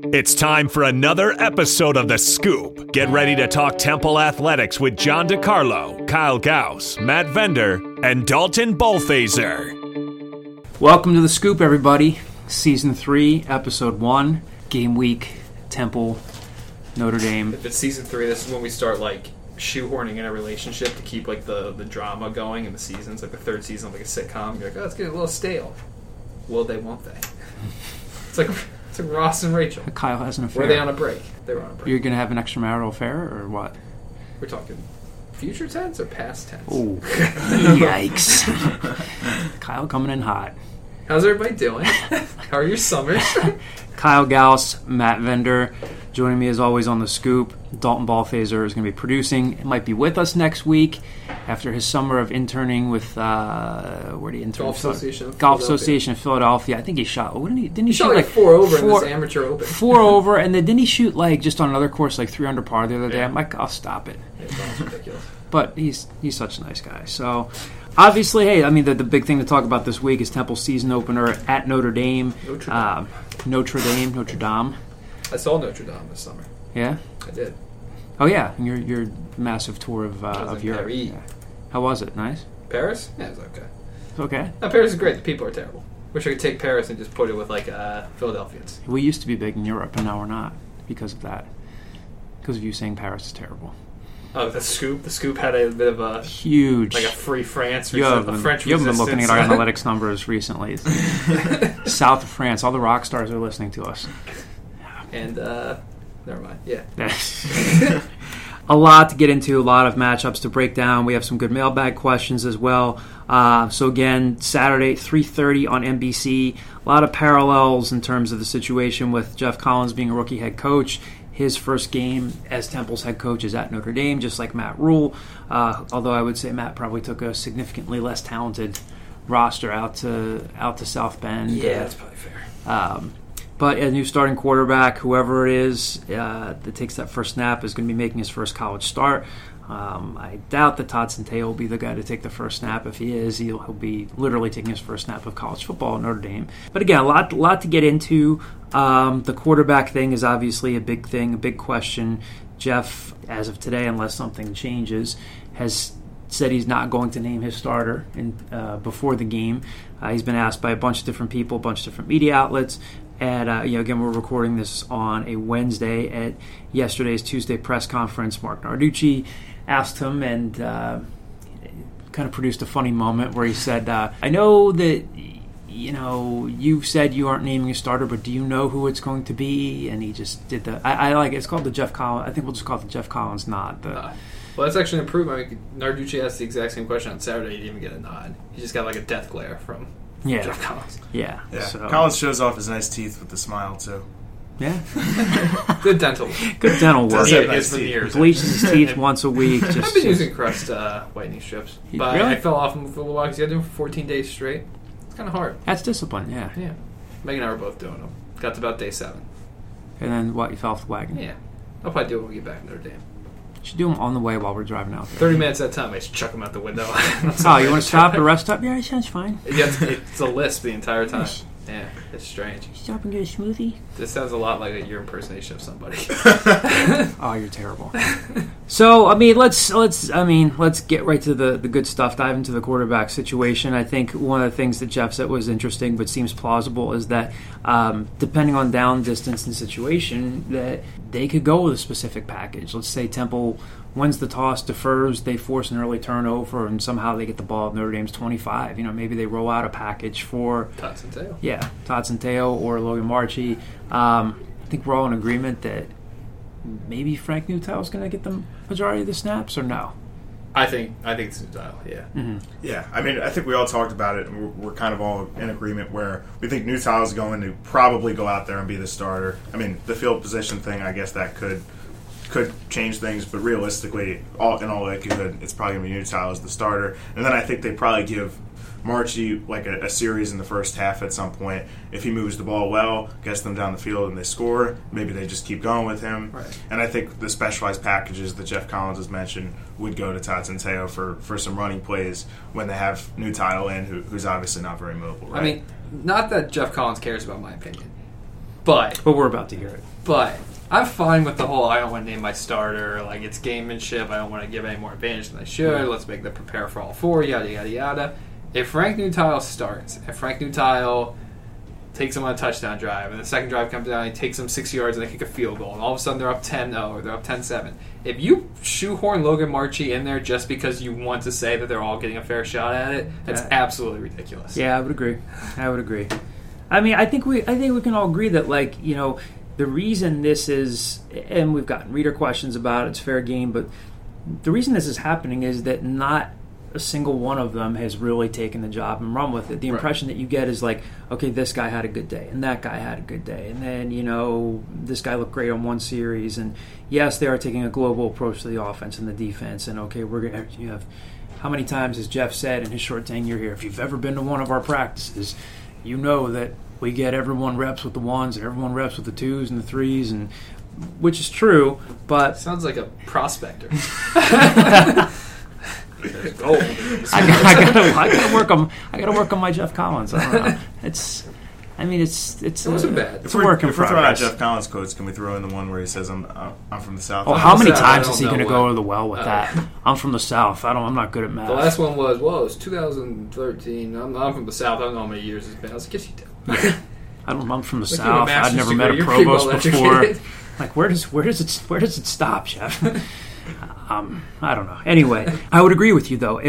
It's time for another episode of The Scoop. Get ready to talk Temple athletics with John DeCarlo, Kyle Gauss, Matt Vender, and Dalton Bolfazer. Welcome to The Scoop, everybody. Season 3, Episode 1, Game Week, Temple, Notre Dame. If it's Season 3, this is when we start, shoehorning in a relationship to keep, the drama going in the seasons. Like, the third season of, a sitcom. You're like, oh, it's getting a little stale. Will they, won't they? It's like Ross and Rachel. Kyle has an affair. Were they on a break? They were on a break. You're going to have an extramarital affair, or what? We're talking future tense or past tense? Oh, yikes. Kyle coming in hot. How's everybody doing? How are your summers? Kyle Gauss, Matt Vender, joining me as always on The Scoop. Dalton Bolfazer is going to be producing. He might be with us next week after his summer of interning with, where did he intern? Golf Association of Philadelphia. I think he shot, didn't he shoot 4 over in this amateur open. 4 over, and then didn't he shoot just on another course 3 under par the other day? I'm like, I'll stop it. Yeah, that's ridiculous. But he's such a nice guy. So, obviously, hey, the big thing to talk about this week is Temple's season opener at Notre Dame. Notre Dame. I saw Notre Dame this summer. Yeah? I did. Oh, yeah. Your massive tour of Europe. Paris. Yeah. How was it? Nice? Paris? Yeah, it was okay. It's okay? No, Paris is great. The people are terrible. Wish I could take Paris and just put it with, Philadelphians. We used to be big in Europe, and now we're not because of that. Because of you saying Paris is terrible. Oh, The Scoop? The Scoop had a bit of a... Huge. a free France. You haven't been looking at our analytics numbers recently. South of France. All the rock stars are listening to us. And, never mind. Yeah. A lot to get into, a lot of matchups to break down. We have some good mailbag questions as well. So again, Saturday, 3:30 on NBC. A lot of parallels in terms of the situation with Jeff Collins being a rookie head coach. His first game as Temple's head coach is at Notre Dame, just like Matt Rhule. Although I would say Matt probably took a significantly less talented roster out to South Bend. Yeah, that's probably fair. But a new starting quarterback, whoever it is that takes that first snap, is going to be making his first college start. I doubt that Todd Centeio will be the guy to take the first snap. If he is, he'll be literally taking his first snap of college football at Notre Dame. But again, a lot to get into. The quarterback thing is obviously a big thing, a big question. Jeff, as of today, unless something changes, has said he's not going to name his starter before the game. He's been asked by a bunch of different people, a bunch of different media outlets. And, again, we're recording this on a Wednesday. At yesterday's Tuesday press conference, Mark Narducci asked him and kind of produced a funny moment where he said, I know that, you said you aren't naming a starter, but do you know who it's going to be? And he just did I like it. It's called the Jeff Collins. I think we'll just call it the Jeff Collins nod. Well, that's actually an improvement. Narducci asked the exact same question on Saturday. He didn't even get a nod. He just got a death glare from Jeff Collins. Yeah. So. Collins shows off his nice teeth with the smile, too. Yeah. Good dental work. Bleaches his teeth once a week. I've been using Crest whitening strips. But really? I fell off them for a little while because you had to do them for 14 days straight. It's kind of hard. That's discipline, yeah. Yeah. Meg and I were both doing them. Got to about day 7. And then what? You fell off the wagon? Yeah. I'll probably do it when we get back to Notre Dame. You should do them on the way while we're driving out there. 30 minutes at a time. I just chuck them out the window. Oh, you want to stop at a rest stop? Yeah, it sounds fine. It's a lisp the entire time. Yeah, it's strange. Stop and get a smoothie? This sounds a lot like your impersonation of somebody. Oh, you're terrible. So, let's get right to the good stuff. Dive into the quarterback situation. I think one of the things that Jeff said was interesting but seems plausible is that depending on down distance and situation, that they could go with a specific package. Let's say Temple wins the toss, defers, they force an early turnover, and somehow they get the ball at Notre Dame's 25. Maybe they roll out a package for Todd Centeio. Yeah, Todd Centeio or Logan Marchi. I think we're all in agreement that maybe Frank Newtile is going to get the majority of the snaps, or no? I think it's Newtile, yeah. Mm-hmm. Yeah, I think we all talked about it, and we're kind of all in agreement where we think Newtile is going to probably go out there and be the starter. The field position thing, I guess that could change things, but realistically, in all likelihood, it's probably going to be Newtile as the starter. And then I think they probably give Marchi a series in the first half at some point. If he moves the ball well, gets them down the field, and they score, maybe they just keep going with him. Right. And I think the specialized packages that Jeff Collins has mentioned would go to Todd Centeio for some running plays when they have Newtile in, who's obviously not very mobile. Right? Not that Jeff Collins cares about my opinion. But we're about to hear it. But I'm fine with the whole I don't want to name my starter, like it's gamemanship, I don't want to give any more advantage than I should, let's make them prepare for all four, yada, yada, yada. If Frank Nutile starts, if Frank Nutile takes him on a touchdown drive, and the second drive comes down, he takes them 6 yards, and they kick a field goal, and all of a sudden they're up 10-0, or they're up 10-7. If you shoehorn Logan Marchi in there just because you want to say that they're all getting a fair shot at it, that's absolutely ridiculous. Yeah, I would agree. I mean, I think we can all agree that, like, you know, the reason this is, and we've gotten reader questions about it, it's fair game, but the reason this is happening is that not a single one of them has really taken the job and run with it. The impression that you get is like, okay, this guy had a good day, and that guy had a good day, and then, you know, this guy looked great on one series, and yes, they are taking a global approach to the offense and the defense, and okay, we're going to have, how many times has Jeff said in his short tenure here, if you've ever been to one of our practices, you know that we get everyone reps with the ones and everyone reps with the twos and the threes, and which is true, but sounds like a prospector. I gotta work on my Jeff Collins. I don't know. It wasn't bad. It's a work in If we're throwing out progress. Jeff Collins quotes, can we throw in the one where he says I'm from the South? Oh, how many South, times I is he don't going to know go what. to the well with that? I'm from the South. I'm not good at math. The last one was 2013. I'm from the South. I don't know how many years it's been. I was like, yes, you do. I'm from the Like, you're a South. I've master's never degree. met a You're pretty provost well before. educated. Like, where does it stop, Jeff? I don't know. Anyway, I would agree with you though.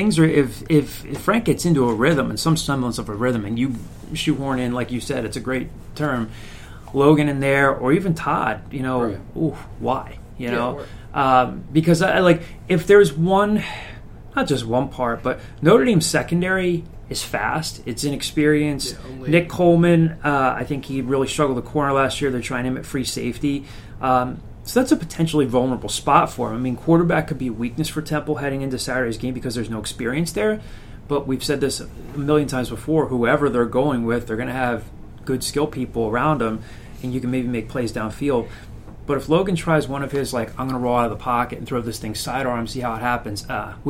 If Frank gets into a rhythm and some semblance of a rhythm, and you shoehorn in, like you said, it's a great term, Logan in there, or even Todd, you know, Right. ooh, why? You Yeah, know, because I like, if there's one, not just one part, but Notre Dame's secondary is fast. It's inexperienced. Yeah, Nick Coleman, I think he really struggled the corner last year. They're trying him at free safety. So that's a potentially vulnerable spot for him. I mean, quarterback could be a weakness for Temple heading into Saturday's game because there's no experience there. But we've said this a million times before. Whoever they're going with, they're going to have good skill people around them, and you can maybe make plays downfield. But if Logan tries one of his, like, I'm going to roll out of the pocket and throw this thing sidearm, see how it happens.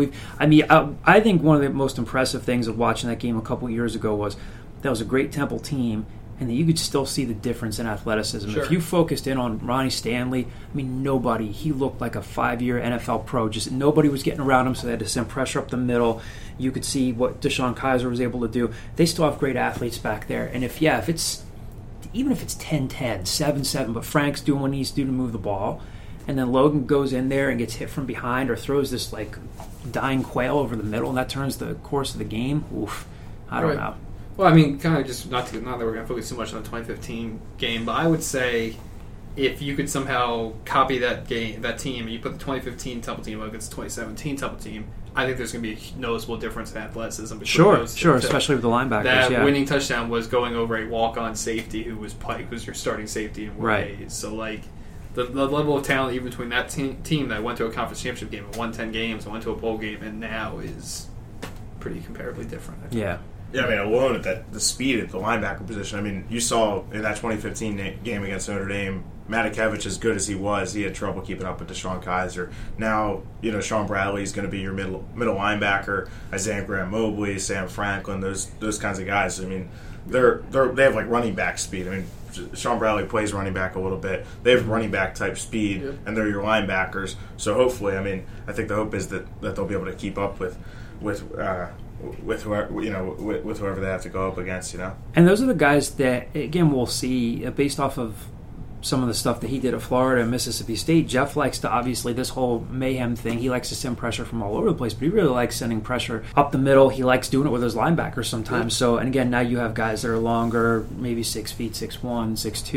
I think one of the most impressive things of watching that game a couple years ago was that was a great Temple team, and that you could still see the difference in athleticism. Sure. If you focused in on Ronnie Stanley, I mean, he looked like a 5-year NFL pro. Just nobody was getting around him, so they had to send pressure up the middle. You could see what Deshaun Kaiser was able to do. They still have great athletes back there. And if it's 10-10, 7-7, but Frank's doing what he needs to do to move the ball, and then Logan goes in there and gets hit from behind or throws this, like, dying quail over the middle, and that turns the course of the game, oof, I don't know. Well, I mean, kind of just not that we're going to focus too much on the 2015 game, but I would say if you could somehow copy that team, and you put the 2015 Temple team against the 2017 Temple team, I think there's going to be a noticeable difference in athleticism between those two. Sure, especially with the linebackers. That winning touchdown was going over a walk-on safety who's your starting safety in Right. Hayes. So, like, the level of talent even between that team that went to a conference championship game and won 10 games and went to a bowl game and now is pretty comparably different. Yeah. Yeah, I mean, alone at the speed at the linebacker position. I mean, you saw in that 2015 game against Notre Dame, Matakevich, as good as he was, he had trouble keeping up with Deshaun Kaiser. Now, you know, Sean Bradley is going to be your middle linebacker. Isaiah Graham Mobley, Sam Franklin, those kinds of guys. I mean, they have like running back speed. I mean, Sean Bradley plays running back a little bit. They have running back type speed, and they're your linebackers. So hopefully, I mean, I think the hope is that they'll be able to keep up with whoever, you know, with whoever they have to go up against, you know. And those are the guys that, again, we'll see based off of some of the stuff that he did at Florida and Mississippi State. Jeff likes to, obviously, this whole mayhem thing, he likes to send pressure from all over the place, but he really likes sending pressure up the middle. He likes doing it with his linebackers sometimes. So, and again, now you have guys that are longer, maybe 6 feet, 6'1",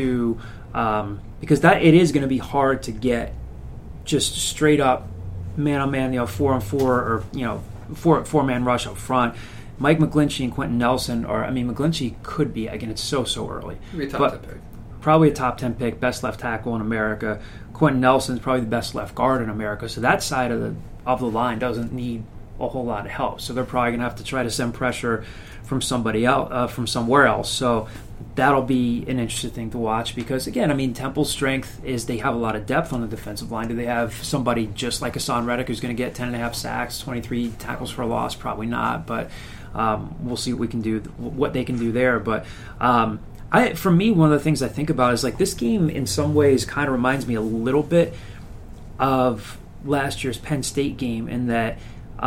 6'2", because it is going to be hard to get just straight up man-on-man, 4-on-4, or, four-man rush up front. Mike McGlinchey and Quentin Nelson McGlinchey could be, again, it's so early. Maybe a top 10 pick. Probably a top 10 pick, best left tackle in America. Quentin Nelson's probably the best left guard in America. So that side of the line doesn't need a whole lot of help. So they're probably going to have to try to send pressure from somebody else, from somewhere else. So that'll be an interesting thing to watch because, again, I mean, Temple's strength is they have a lot of depth on the defensive line. Do they have somebody just like Hassan Reddick who's going to get 10.5 sacks, 23 tackles for a loss? Probably not, but we'll see what they can do there. But For me, one of the things I think about is like this game in some ways kind of reminds me a little bit of last year's Penn State game in that,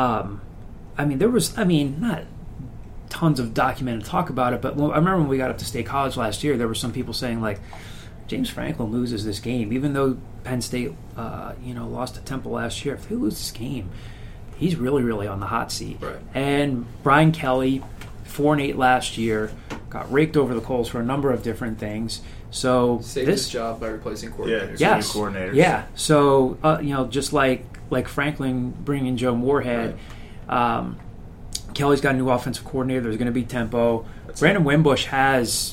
there was not tons of documented talk about it, but I remember when we got up to State College last year, there were some people saying like, James Franklin loses this game, even though Penn State, lost to Temple last year. If they lose this game, he's really, really on the hot seat. Right. And Brian Kelly, 4-8 last year, got raked over the coals for a number of different things. So saved his job by replacing coordinators. Yes. Coordinators. Yeah. So just like Franklin bringing in Joe Moorhead, right. Kelly's got a new offensive coordinator. There's going to be tempo. Brandon Wimbush has,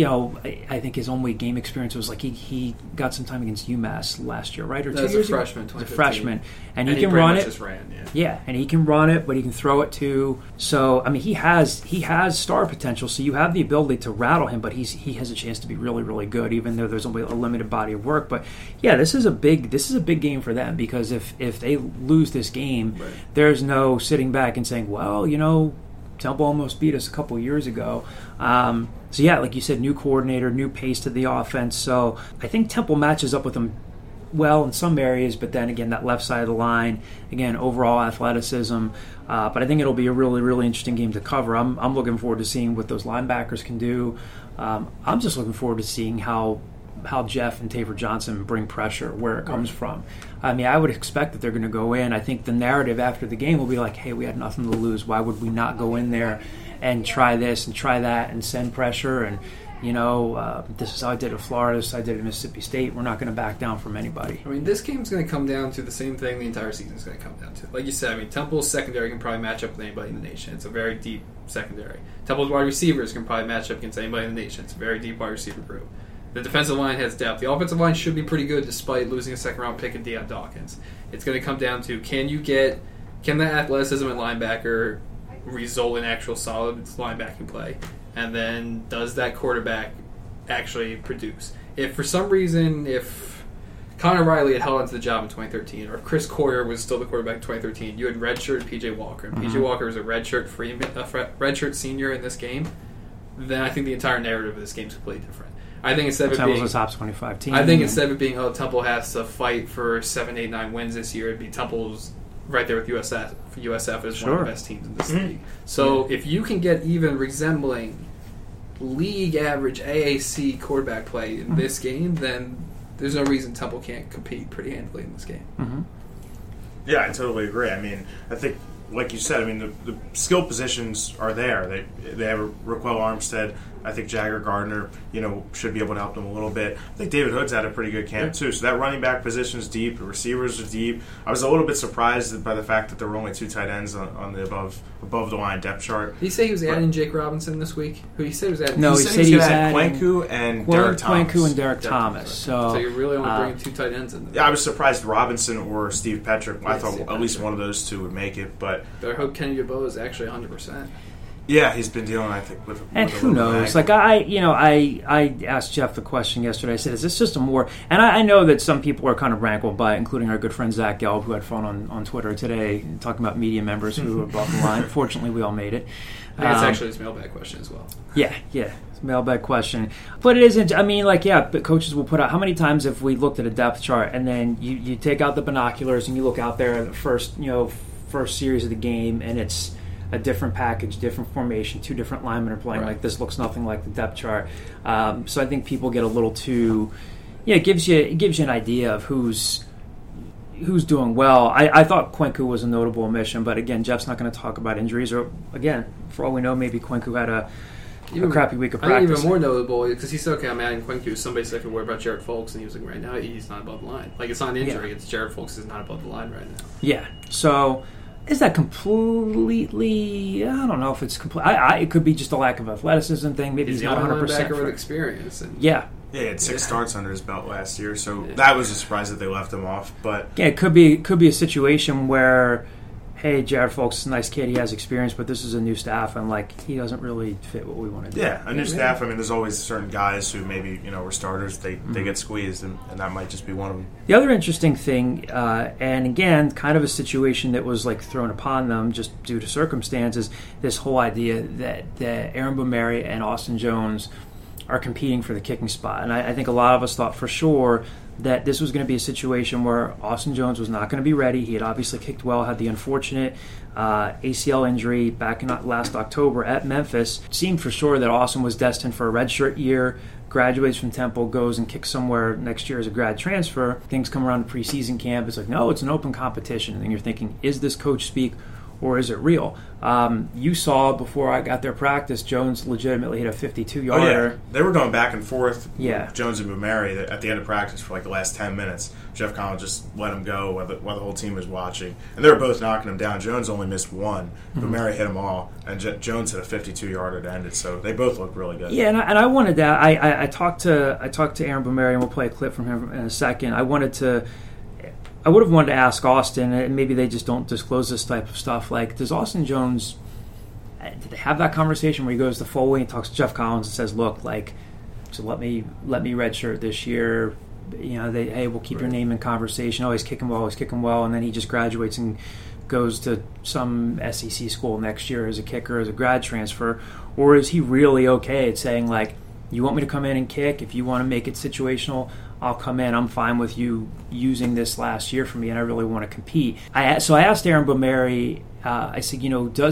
I think his only game experience was like he got some time against UMass last year, right? Or 2 years ago? As a freshman. And he he can run it. Just ran, and he can run it, but he can throw it too. So, he has star potential, so you have the ability to rattle him, but he has a chance to be really, really good, even though there's only a limited body of work. But, yeah, this is a big game for them because if they lose this game, right. there's no sitting back and saying, well, Temple almost beat us a couple years ago. So, yeah, like you said, new coordinator, new pace to the offense. So I think Temple matches up with them well in some areas, but then again, that left side of the line, again, overall athleticism. But I think it'll be a really, really interesting game to cover. I'm looking forward to seeing what those linebackers can do. I'm just looking forward to seeing how Jeff and Taver Johnson bring pressure where it comes from. I would expect that they're going to go in. I think the narrative after the game will be like, hey, we had nothing to lose. Why would we not go in there and try this and try that and send pressure? And, this is how I did it at Florida. This is how I did it at Mississippi State. We're not going to back down from anybody. This game's going to come down to the same thing the entire season is going to come down to. Like you said, Temple's secondary can probably match up with anybody in the nation. It's a very deep secondary. Temple's wide receivers can probably match up against anybody in the nation. It's a very deep wide receiver group. The defensive line has depth. The offensive line should be pretty good despite losing a second-round pick in Deion Dawkins. It's going to come down to can the athleticism at linebacker result in actual solid linebacking play? And then does that quarterback actually produce? If for some reason, if Connor Riley had held onto the job in 2013, or if Chris Coyer was still the quarterback in 2013, you had redshirt P.J. Walker, and P.J. Walker was a redshirt senior in this game, then I think the entire narrative of this game is completely different. I think instead of it being a top 25 team. I think instead of it being, Temple has to fight for 7, 8, 9 wins this year, it'd be Temple's right there with USF. USF is one of the best teams in this league. So if you can get even resembling league average AAC quarterback play in this game, then there's no reason Temple can't compete pretty handily in this game. Mm-hmm. Yeah, I totally agree. I think, like you said, the skill positions are there. They have Raquel Armstead. I think Jagger Gardner, should be able to help them a little bit. I think David Hood's had a pretty good camp, too. So that running back position is deep. The receivers are deep. I was a little bit surprised by the fact that there were only 2 tight ends on the above-the-line depth chart. Did he say he was adding Jake Robinson this week? Who he said he was adding? No, he said he was adding Quenku and Derek Thomas. Quenku and Derek Thomas. So you're really only bringing 2 tight ends in there. Yeah, I was surprised Robinson or Steve Petrick. I thought at least one of those 2 would make it. But I hope Kenny Yeboah is actually 100%. Yeah, he's been dealing, I think, with and who knows? Like I asked Jeff the question yesterday. I said, "Is this just a more?" And I know that some people are kind of rankled by it, including our good friend Zach Gelb, who had fun on Twitter today talking about media members who were above the line. Fortunately, we all made it. I think it's actually his mailbag question as well. Yeah, it's a mailbag question. But it isn't. But coaches will put out. How many times have we looked at a depth chart and then you take out the binoculars and you look out there at the first series of the game and it's a different package, different formation, 2 different linemen are playing. Right. Like this looks nothing like the depth chart. So I think people get a little too. Yeah, it gives you an idea of who's doing well. I thought Quenku was a notable omission, but again, Jeff's not going to talk about injuries. Or again, for all we know, maybe Quenku had a crappy week of practice. I think even more notable because he said, "Okay, I'm adding Quenku." Somebody said, "I could worry about Jared Folks," and he was like, "Right now, he's not above the line. Like it's not an injury; it's Jared Folks is not above the line right now." Yeah, so. Is that completely? I don't know if it's complete. It could be just a lack of athleticism thing. Maybe he's not 100% with experience. Yeah, he had 6 starts under his belt last year, so that was a surprise that they left him off. But yeah, it could be a situation where, hey, Jared Folks is a nice kid. He has experience, but this is a new staff, and he doesn't really fit what we want to do. Yeah, a new staff. There's always certain guys who maybe were starters. They get squeezed, and that might just be one of them. The other interesting thing, and again, kind of a situation that was thrown upon them just due to circumstances, this whole idea that Aaron Bumeri and Austin Jones are competing for the kicking spot. And I think a lot of us thought for sure that this was going to be a situation where Austin Jones was not going to be ready. He had obviously kicked well, had the unfortunate ACL injury back in last October at Memphis. It seemed for sure that Austin was destined for a redshirt year, graduates from Temple, goes and kicks somewhere next year as a grad transfer. Things come around to preseason camp. It's like, no, it's an open competition. And then you're thinking, is this coach speak or is it real? You saw before I got there practice, Jones legitimately hit a 52-yarder. Oh, yeah. They were going back and forth with Jones and Bumeri at the end of practice for like the last 10 minutes. Jeff Collins just let him go while the whole team was watching. And they were both knocking him down. Jones only missed one. Bumeri hit them all. And Jones hit a 52-yarder to end it. So they both looked really good. Yeah, and I wanted that. I talked to Aaron Bumeri, and we'll play a clip from him in a second. I would have wanted to ask Austin, and maybe they just don't disclose this type of stuff. Like, does Austin Jones, did they have that conversation where he goes to Foley and talks to Jeff Collins and says, look, like, so let me redshirt this year. You know, hey, we'll keep your name in conversation. Oh, he's kicking well. And then he just graduates and goes to some SEC school next year as a kicker, as a grad transfer. Or is he really okay at saying, like, you want me to come in and kick? If you want to make it situational, I'll come in. I'm fine with you using this last year for me, and I really want to compete. So I asked Aaron Bumeri, I said,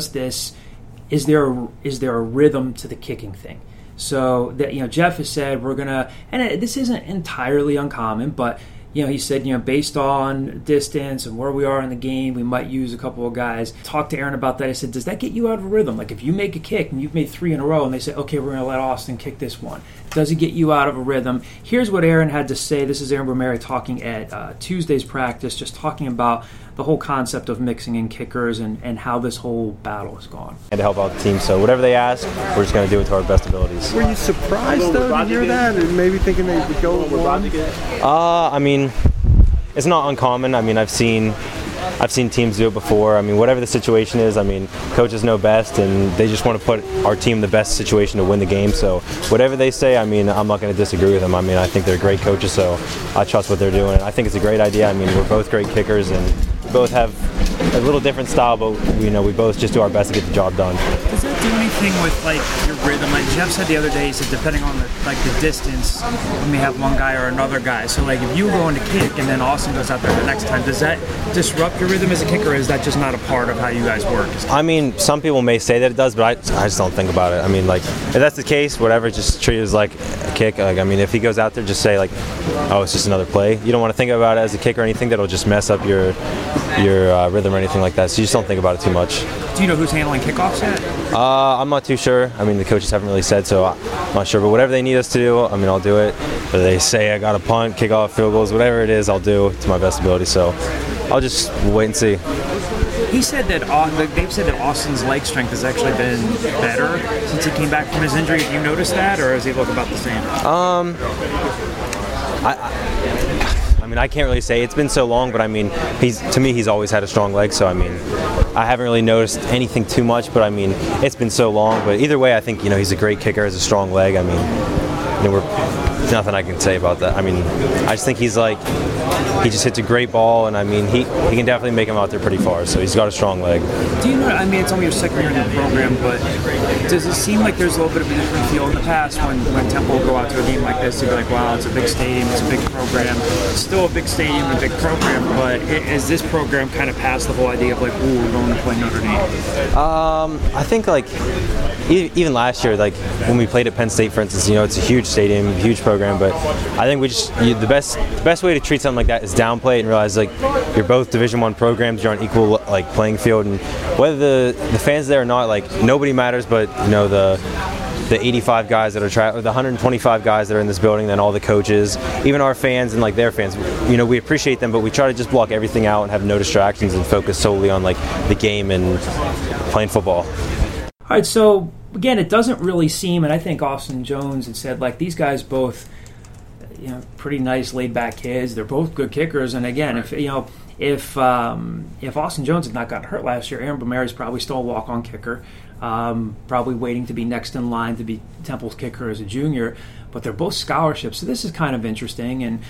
is there a rhythm to the kicking thing? So that, Jeff has said we're gonna, and this isn't entirely uncommon, but he said, based on distance and where we are in the game, we might use a couple of guys. Talked to Aaron about that. I said, does that get you out of a rhythm? Like, if you make a kick and you've made 3 in a row and they say, okay, we're going to let Austin kick this one, does it get you out of a rhythm? Here's what Aaron had to say. This is Aaron Bumeri talking at Tuesday's practice, just talking about the whole concept of mixing in kickers and how this whole battle has gone. And to help out the team, so whatever they ask, we're just going to do it to our best abilities. Were you surprised, though, to hear that, and maybe thinking they would go one? I mean, it's not uncommon. I mean, I've seen teams do it before. I mean, whatever the situation is, I mean, coaches know best, and they just want to put our team in the best situation to win the game. So whatever they say, I mean, I'm not going to disagree with them. I mean, I think they're great coaches, so I trust what they're doing. I think it's a great idea. I mean, we're both great kickers, and we both have a little different style, but we both just do our best to get the job done. Does that do anything with your rhythm? Like Jeff said the other day, he said depending on the distance, you may have one guy or another guy. So if you go into kick and then Austin goes out there the next time, does that disrupt your rhythm as a kicker, or is that just not a part of how you guys work? I mean, some people may say that it does, but I just don't think about it. I mean, if that's the case, whatever, just treat it as like a kick. I mean, if he goes out there, just say oh, it's just another play. You don't want to think about it as a kick or anything that'll just mess up your rhythm or anything like that. So you just don't think about it too much. Do you know who's handling kickoffs yet? I'm not too sure. I mean, the coaches haven't really said, so I'm not sure. But whatever they need us to do, I mean, I'll do it. Whether they say I got a punt, kickoff, field goals, whatever it is, I'll do to my best ability. So I'll just wait and see. He said that they've said that Austin's leg strength has actually been better since he came back from his injury. Have you noticed that, or does he look about the same? I mean, I can't really say. It's been so long, but I mean, to me, he's always had a strong leg. So I mean, I haven't really noticed anything too much. But I mean, it's been so long. But either way, I think he's a great kicker, has a strong leg. I mean, there's nothing I can say about that. I mean, I just think he just hits a great ball, and I mean, he can definitely make him out there pretty far. So he's got a strong leg. Do you know? I mean, it's only your second year in the program, but does it seem like there's a little bit of a different feel in the past when Temple will go out to a game like this? You'd be like, wow, it's a big stadium, it's a big program. It's still a big stadium, a big program, but is this program kind of past the whole idea of ooh, we're going to play Notre Dame? I think even last year, when we played at Penn State, for instance, it's a huge stadium, huge program, but I think the best way to treat something like that is downplay it and realize you're both Division I programs, you're on equal playing field, and whether the fans there or not, nobody matters, but the 85 guys that are the 125 guys that are in this building, then all the coaches, even our fans and their fans, we appreciate them, but we try to just block everything out and have no distractions and focus solely on the game and playing football. All right, so again, it doesn't really seem, and I think Austin Jones had said these guys both, pretty nice laid-back kids. They're both good kickers, and again, if Austin Jones had not gotten hurt last year, Aaron Bumeri is probably still a walk-on kicker, probably waiting to be next in line to be Temple's kicker as a junior. but they're both scholarships. So this is kind of interesting. And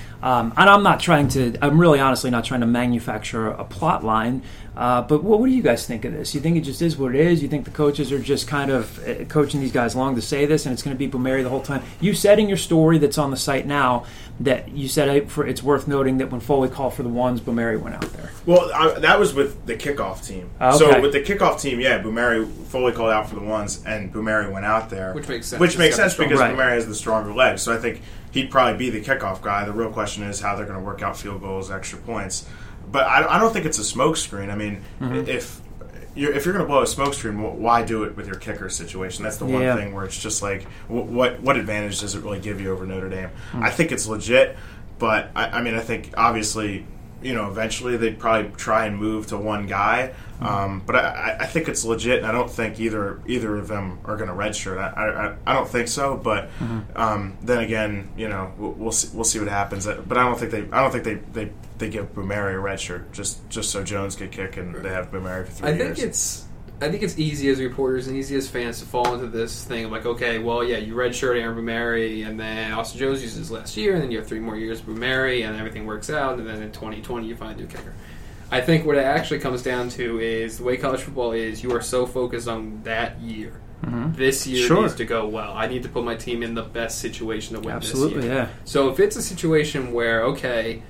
I'm really honestly not trying to manufacture a plot line. But what do you guys think of this? You think it just is what it is? You think the coaches are just kind of coaching these guys along to say this, and it's going to be Bumeri the whole time? You said in your story that's on the site now that you said it's worth noting that when Foley called for the ones, Bumeri went out there. Well, that was with the kickoff team. Okay. So with the kickoff team, Foley called out for the ones, and Bumeri went out there. Which makes sense. Because right. Bumeri has the stronger legs. So I think he'd probably be the kickoff guy. The real question is how they're going to work out field goals, extra points. But I don't think it's a smokescreen. I mean, if you're going to blow a smokescreen, why do it with your kicker situation? That's the one thing where it's just like, what advantage does it really give you over Notre Dame? I think it's legit, but I think obviously, eventually they'd probably try and move to one guy. But I think it's legit, and I don't think either of them are going to redshirt. I don't think so. But then again, we'll see what happens. But I don't think they give Bumeri a redshirt just so Jones could kick and they have Bumeri for 3 years. I think it's easy as reporters and easy as fans to fall into this thing of like, okay, well, yeah, you redshirt Aaron Bumeri, and then Austin Jones uses his last year, and then you have 3 more years of Bumeri, and everything works out, and then in 2020 you find a new kicker. I think what it actually comes down to is the way college football is, you are so focused on that year. This year needs to go well. I need to put my team in the best situation to win this year. Absolutely, yeah. So if it's a situation where, okay,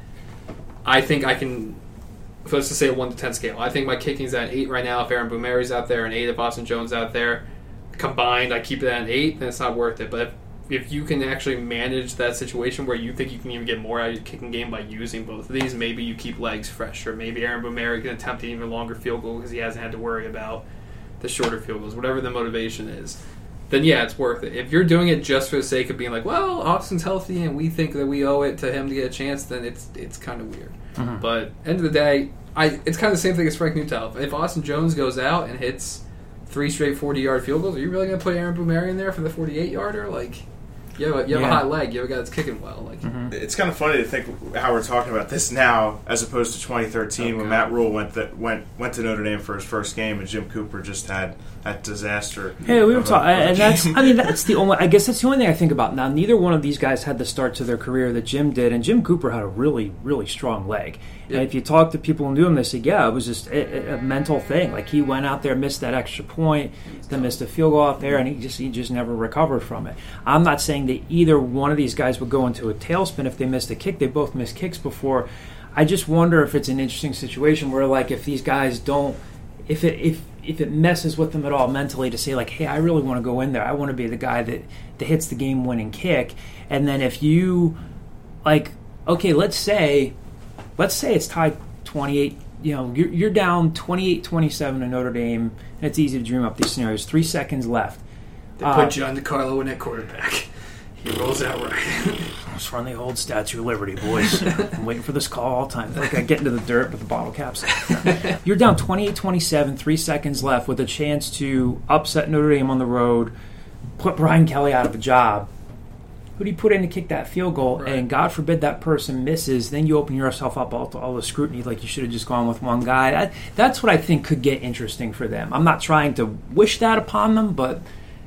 I think I can, let's just say a 1 to 10 scale. I think my kicking's at 8 right now if Aaron Bumeri's out there, and 8 if Austin Jones out there. Combined, I keep it at an 8, then it's not worth it. But if you can actually manage that situation where you think you can even get more out of your kicking game by using both of these, maybe you keep legs fresh, or maybe Aaron Bumeri can attempt an even longer field goal because he hasn't had to worry about the shorter field goals, whatever the motivation is, then yeah, it's worth it. If you're doing it just for the sake of being like, well, Austin's healthy and we think that we owe it to him to get a chance, then it's kind of weird. But end of the day, it's kind of the same thing as Frank Newtown. If Austin Jones goes out and hits 3 straight 40-yard field goals, are you really going to put Aaron Bumeri in there for the 48-yarder? Like, you have a hot leg. You have a guy that's kicking well. Like, it's kind of funny to think how we're talking about this now as opposed to 2013 when Matt Rule went to Notre Dame for his first game and Jim Cooper just had that disaster. Hey, we were talking, and that's the only. I guess that's the only thing I think about now. Neither one of these guys had the start to their career that Jim did, and Jim Cooper had a really, really strong leg. Yeah. And if you talk to people who knew him, they said, yeah, it was just a mental thing. Like, he went out there, missed that extra point, then missed a field goal out there, and he just never recovered from it. I'm not saying that either one of these guys would go into a tailspin if they missed a kick. They both missed kicks before. I just wonder if it's an interesting situation where, like, if these guys don't, if it messes with them at all mentally to say, like, hey, I really want to go in there. I want to be the guy that hits the game-winning kick. And then if you, like, okay, let's say it's tied 28, you're down 28-27 to Notre Dame, and it's easy to dream up these scenarios. 3 seconds left. They put John DeCarlo in at quarterback. He rolls out right. Let's run the old Statue of Liberty, boys. I'm waiting for this call all the time. Like, I get into the dirt with the bottle caps. You're down 28-27, 3 seconds left with a chance to upset Notre Dame on the road, put Brian Kelly out of a job. Who do you put in to kick that field goal? Right. And God forbid that person misses, then you open yourself up to all the scrutiny, like you should have just gone with one guy. That's what I think could get interesting for them. I'm not trying to wish that upon them, but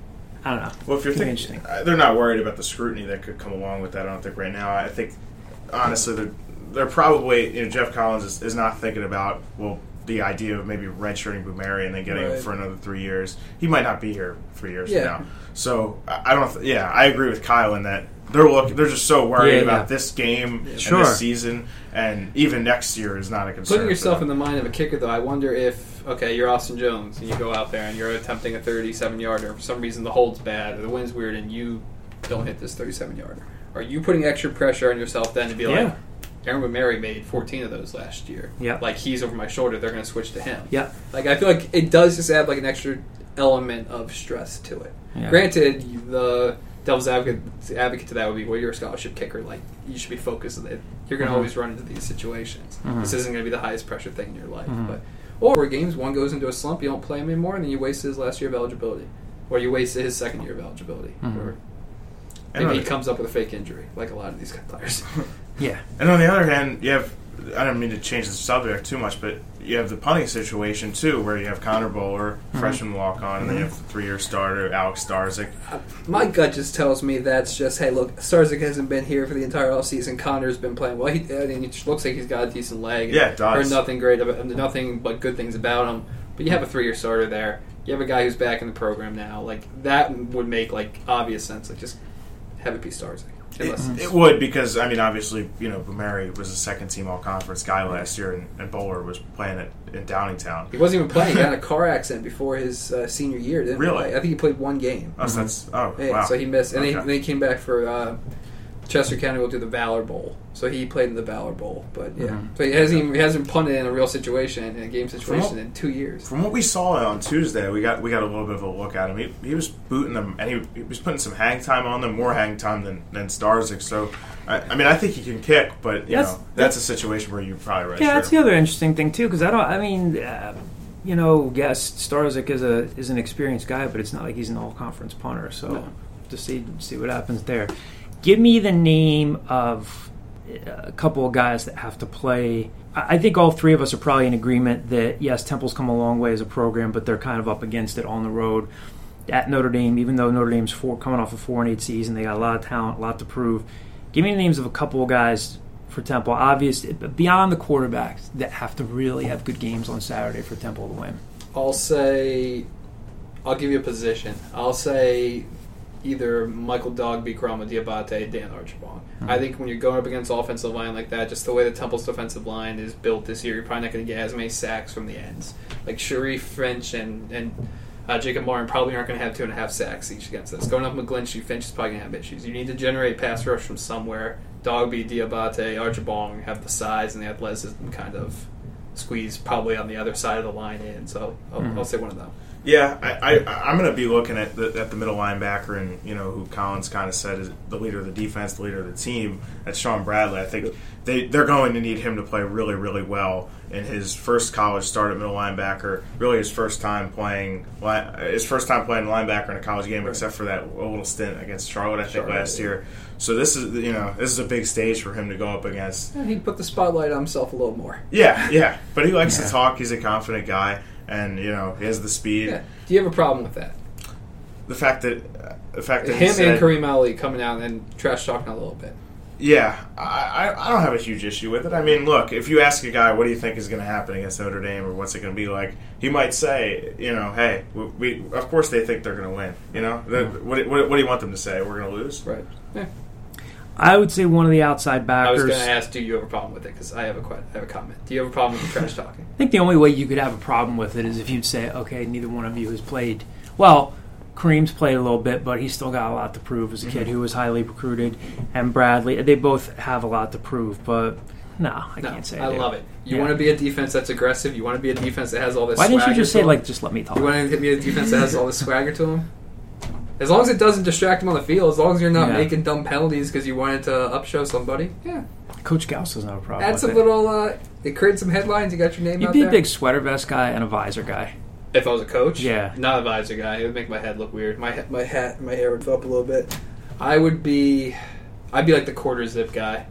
I don't know. Well, if you're thinking, they're not worried about the scrutiny that could come along with that, I don't think right now. I think, honestly, they're probably, Jeff Collins is not thinking about, the idea of maybe redshirting Bumeri and then getting him for another 3 years. He might not be here 3 years from now. So I don't. I agree with Kyle in that they're just so worried about this game and this season, and even next year is not a concern. Putting yourself in the mind of a kicker, though, I wonder if you're Austin Jones and you go out there and you're attempting a 37-yarder. For some reason, the hold's bad or the wind's weird, and you don't hit this 37-yarder. Are you putting extra pressure on yourself then to be like, Aaron Bumeri made 14 of those last year. Yeah. Like, he's over my shoulder. They're going to switch to him. Yeah. Like, I feel like it does just add, like, an extra element of stress to it. Yeah. Granted, the devil's advocate to that would be, well, you're a scholarship kicker. Like, you should be focused on it. You're going to always run into these situations. This isn't going to be the highest pressure thing in your life. Or games, one goes into a slump, you don't play him anymore, and then you waste his last year of eligibility. Or you waste his second year of eligibility. Or maybe he comes up with a fake injury, like a lot of these players. Yeah. And on the other hand, you have I don't mean to change the subject too much, but you have the punting situation too, where you have Connor Bowler, freshman walk-on, and then you have the 3-year starter Alex Starzyk. My gut just tells me that's just, hey, look, Starzyk hasn't been here for the entire offseason. Connor's been playing well. It looks like he's got a decent leg. Yeah, it does. Heard nothing but good things about him. But you have a 3-year starter there. You have a guy who's back in the program now. Like, that would make, like, obvious sense. Like, just have it be Starzyk. It would, because, I mean, obviously, Bumeri was a second-team all-conference guy last year, and Bowler was playing in Downingtown. He wasn't even playing. He got in a car accident before his senior year, didn't he? Really? I think he played one game. Wow. So he missed. And then he came back for Chester County will do the Valor Bowl. So he played in the Valor Bowl. But, yeah. So he hasn't punted in a real situation, in a game situation, in 2 years. From what we saw on Tuesday, we got a little bit of a look at him. He was booting them, and he was putting some hang time on them, more hang time than Starzyk. So, I think he can kick, but that's a situation where you probably right. Yeah, that's the other interesting thing too, because yes, Starzyk is an experienced guy, but it's not like he's an all-conference punter. So, to see what happens there. Give me the name of a couple of guys that have to play. I think all three of us are probably in agreement that, yes, Temple's come a long way as a program, but they're kind of up against it on the road. At Notre Dame, even though Notre Dame's coming off a 4-8 season, they got a lot of talent, a lot to prove. Give me the names of a couple of guys for Temple, obvious, beyond the quarterbacks, that have to really have good games on Saturday for Temple to win. I'll give you a position. I'll say either Michael Dogby, Karama Diabate, Dan Archibong. I think when you're going up against offensive line like that, just the way the Temple's defensive line is built this year, you're probably not going to get as many sacks from the ends. Like Sharif Finch and Jacob Martin probably aren't going to have 2.5 sacks each against us. Going up McGlinchey, Finch is probably going to have issues. You need to generate pass rush from somewhere. Dogby, Diabate, Archibong have the size and the athleticism kind of squeeze probably on the other side of the line in. So I'll say one of them. Yeah, I'm going to be looking at the middle linebacker, and who Collins kind of said is the leader of the defense, the leader of the team. That's Sean Bradley. I think they're going to need him to play really, really well in his first college start at middle linebacker. Really, his first time playing linebacker in a college game, except for that little stint against Charlotte, I think, last year. So this is a big stage for him to go up against. And he put the spotlight on himself a little more. Yeah, but he likes to talk. He's a confident guy. And he has the speed. Yeah. Do you have a problem with that? The fact that him and Kareem Ali coming out and trash talking a little bit. Yeah, I don't have a huge issue with it. I mean, look, if you ask a guy what do you think is going to happen against Notre Dame or what's it going to be like, he might say, hey, we of course they think they're going to win. What do you want them to say? We're going to lose, right? Yeah. I would say one of the outside backers. I was going to ask, do you have a problem with it? Because I have a comment. Do you have a problem with the trash talking? I think the only way you could have a problem with it is if you'd say, okay, neither one of you has played. Well, Kareem's played a little bit, but he's still got a lot to prove as a kid who was highly recruited. And Bradley, they both have a lot to prove, but no, I can't say I love it. You want to be a defense that's aggressive. You want to be a defense that has all this swagger. Why didn't you just say, just let me talk? You want to be a defense that has all this swagger to them? As long as it doesn't distract him on the field, as long as you're not making dumb penalties because you wanted to upshow somebody, Coach Gauss doesn't have a problem. That's a little. It creates some headlines. You got your name out there. You'd be a big sweater vest guy and a visor guy. If I was a coach, not a visor guy. It would make my head look weird. My hair would go up a little bit. I'd be like the quarter zip guy.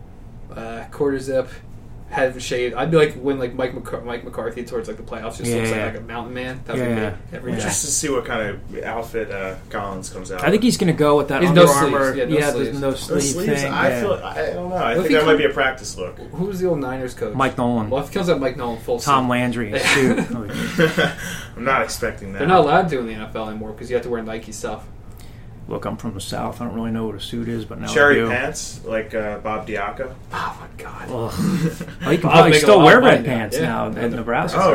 Quarter zip. Head shaved. I'd be like when Mike McCarthy towards the playoffs just looks like a mountain man. That would be me every day. Just to see what kind of outfit Collins comes out. I think he's going to go with that Under Armour. No sleeves thing. I don't know. I think that might be a practice look. Who's the old Niners coach? Mike Nolan. Well, if he comes out Mike Nolan full Tom Landry in a suit. I'm not expecting that. They're not allowed to in the NFL anymore because you have to wear Nike stuff. Look, I'm from the South. I don't really know what a suit is, but now Cherry pants, like Bob Diaco. Oh, my God. You can probably still wear red pants now in Nebraska. Oh,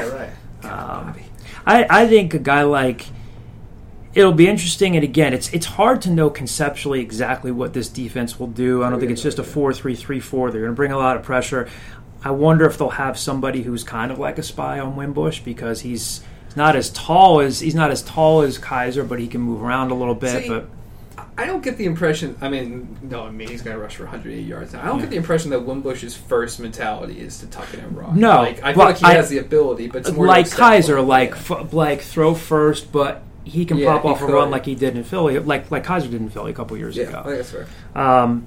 right. I think a guy like... It'll be interesting, and again, it's hard to know conceptually exactly what this defense will do. I don't think it's just a 4-3-3-4. They're going to bring a lot of pressure. I wonder if they'll have somebody who's kind of like a spy on Wimbush because he's not as tall as Kaiser, but he can move around a little bit. But I don't get the impression. I mean, he's going to rush for 180 yards now. I don't get the impression that Wimbush's first mentality is to tuck it and run. No, I feel like he has the ability, but it's more like Kaiser, like throw first, but he can pop off a run like he did in Philly, like Kaiser did in Philly a couple years ago. I think that's fair.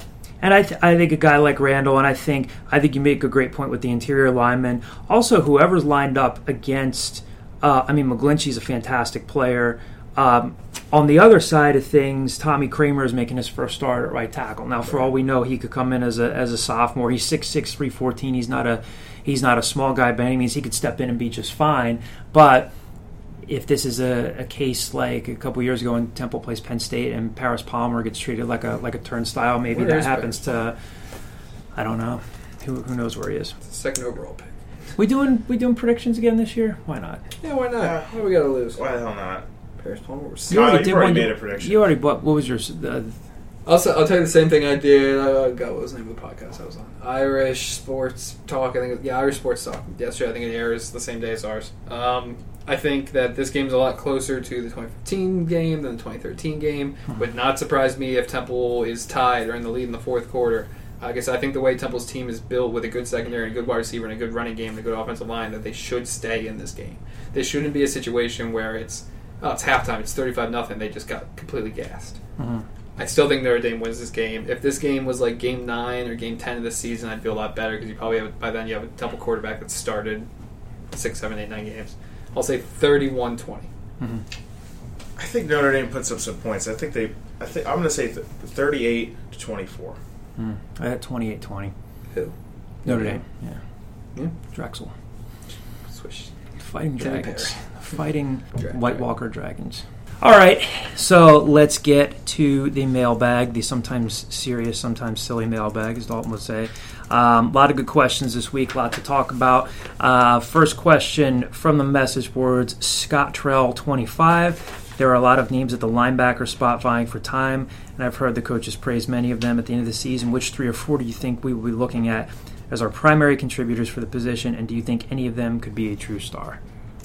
And I think a guy like Randall, and I think you make a great point with the interior linemen. Also, whoever's lined up against, McGlinchey's a fantastic player. On the other side of things, Tommy Kramer is making his first start at right tackle. Now, for all we know, he could come in as a sophomore. He's 6'6", 314. He's not a small guy by any means. He could step in and be just fine. But if this is a case like a couple years ago when Temple plays Penn State and Paris Palmer gets treated like a turnstile, maybe that happens to, I don't know. Who knows where he is? Second overall pick. We doing predictions again this year? Why not? Yeah, why not? What do we got to lose? Why the hell not? Paris Palmer was You already made a prediction. You already bought. What was your? I'll tell you the same thing I did. God, what was the name of the podcast I was on? Irish Sports Talk. Irish Sports Talk. Yesterday, I think it airs the same day as ours. I think that this game's a lot closer to the 2015 game than the 2013 game. Would not surprise me if Temple is tied or in the lead in the fourth quarter. I think the way Temple's team is built with a good secondary, a good wide receiver, and a good running game, and a good offensive line, that they should stay in this game. This shouldn't be a situation where it's halftime, it's 35-0, they just got completely gassed. Mm-hmm. I still think Notre Dame wins this game. If this game was like Game 9 or Game 10 of this season, I'd feel a lot better because you probably by then you have a Temple quarterback that started 6, 7, 8, 9 games. I'll say 31-20. Mm-hmm. I think Notre Dame puts up some points. I'm going to say 38-24. I had 28-20. Who? Notre Dame. Yeah. Drexel. Swish. Fighting Dragons. Fighting Dragon. White Walker Dragons. All right, so let's get to the mailbag, the sometimes serious, sometimes silly mailbag, as Dalton would say. A lot of good questions this week, a lot to talk about. First question from the message boards, Scott Trell 25. There are a lot of names at the linebacker spot vying for time, and I've heard the coaches praise many of them at the end of the season. Which 3 or 4 do you think we will be looking at as our primary contributors for the position, and do you think any of them could be a true star?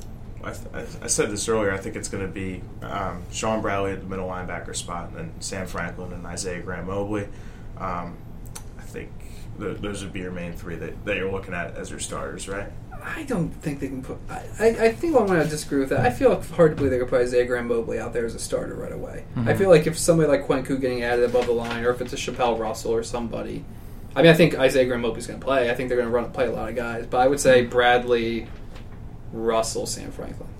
I said this earlier. I think it's going to be Sean Bradley at the middle linebacker spot, and then Sam Franklin and Isaiah Graham Mobley. I think those would be your main 3 that you're looking at as your starters, right? I don't think they can put... I think I'm going to disagree with that. I feel hard to believe they could put Isaiah Graham Mobley out there as a starter right away. Mm-hmm. I feel like if somebody like Kwenku getting added above the line, or if it's a Chappelle Russell or somebody... I think Isaiah Graham Mobley's going to play. I think they're going to play a lot of guys. But I would say Bradley, Russell, Sam Franklin.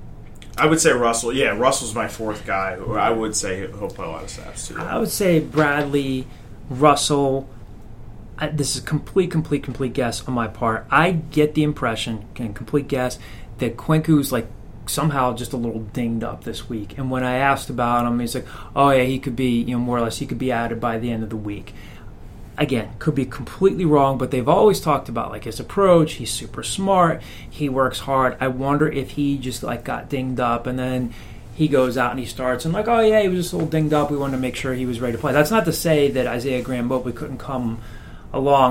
I would say Russell. Yeah, Russell's my 4th guy. I would say he'll play a lot of snaps too. I would say Bradley, Russell. This is a complete guess on my part. I get the impression, complete guess, that Kwenku's like somehow just a little dinged up this week. And when I asked about him, he's like, "Oh yeah, he could be, more or less, he could be added by the end of the week." Again, could be completely wrong, but they've always talked about like his approach. He's super smart. He works hard. I wonder if he just like got dinged up and then he goes out and he starts and like, oh yeah, he was just a little dinged up. We wanted to make sure he was ready to play. That's not to say that Isaiah Graham Mobley couldn't come along.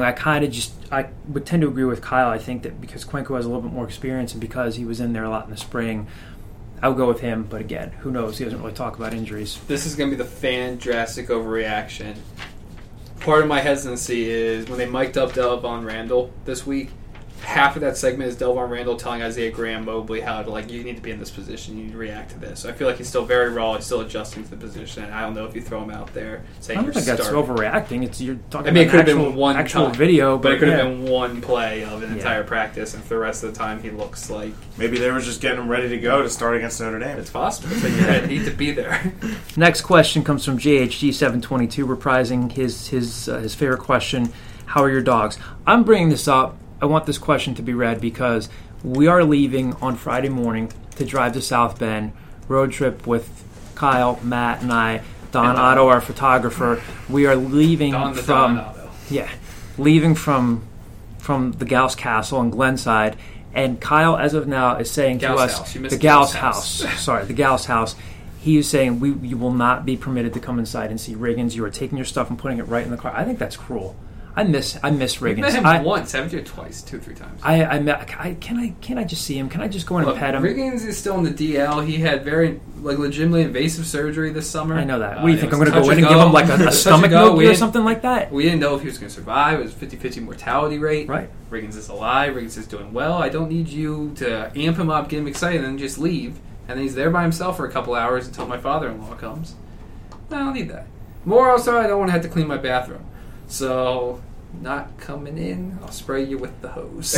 I would tend to agree with Kyle. I think that because Kwenku has a little bit more experience and because he was in there a lot in the spring, I would go with him. But again, who knows? He doesn't really talk about injuries. This is going to be the fan drastic overreaction. Part of my hesitancy is when they mic'd up Delvon Randall this week, half of that segment is Delvon Randall telling Isaiah Graham Mobley how to, like, you need to be in this position, you need to react to this. So I feel like he's still very raw, he's still adjusting to the position. I don't know if you throw him out there saying I don't think that's overreacting. You're talking about it could have been one actual time, video, but it could have been one play of an entire Yeah. practice, and for the rest of the time he looks like... Maybe they were just getting him ready to go to start against Notre Dame. It's possible. It's like you need to be there. Next question comes from JHG722, reprising his favorite question, how are your dogs? I'm bringing this up. I want this question to be read because we are leaving on Friday morning to drive to South Bend, road trip with Kyle, Matt, and I, Don Otto, our photographer. We are leaving leaving from the Gauss Castle in Glenside, and Kyle, as of now, is saying to us, the Gauss House. Sorry, the Gauss House. He is saying you will not be permitted to come inside and see Riggins. You are taking your stuff and putting it right in the car. I think that's cruel. I miss Riggins. You met him once, haven't you? Twice, 2-3 times. Can I just see him? Can I just go in and pet him? Riggins is still in the DL. He had very legitimately invasive surgery this summer. I know that. What do you think? I'm going to go in and give him like a stomach note or something like that? We didn't know if he was going to survive. It was 50-50 mortality rate. Right. Riggins is alive. Riggins is doing well. I don't need you to amp him up, get him excited, and then just leave. And then he's there by himself for a couple hours until my father-in-law comes. I don't need that. More also, I don't want to have to clean my bathroom. So, not coming in. I'll spray you with the hose.